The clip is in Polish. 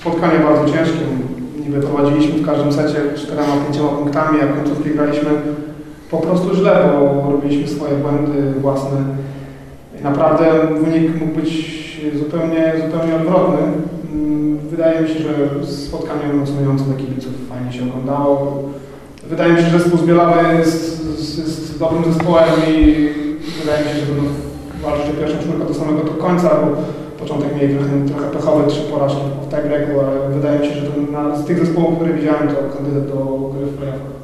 spotkanie bardzo ciężkie. Niby prowadziliśmy w każdym secie 4-5 punktami, a w końcówki graliśmy po prostu źle, bo robiliśmy swoje błędy własne. I naprawdę wynik mógł być zupełnie odwrotny. Wydaje mi się, że spotkanie emocjonujące dla kibiców, fajnie się oglądało. Wydaje mi się, że zespół z Bielawy jest dobrym zespołem i wydaje mi się, że będą walczyć o pierwszą czwórkę do samego końca, bo początek mieli trochę pechowe 3 porażki w tie-breaku, ale wydaje mi się, że z tych zespołów, które widziałem, to kandydat do gry w playoffach.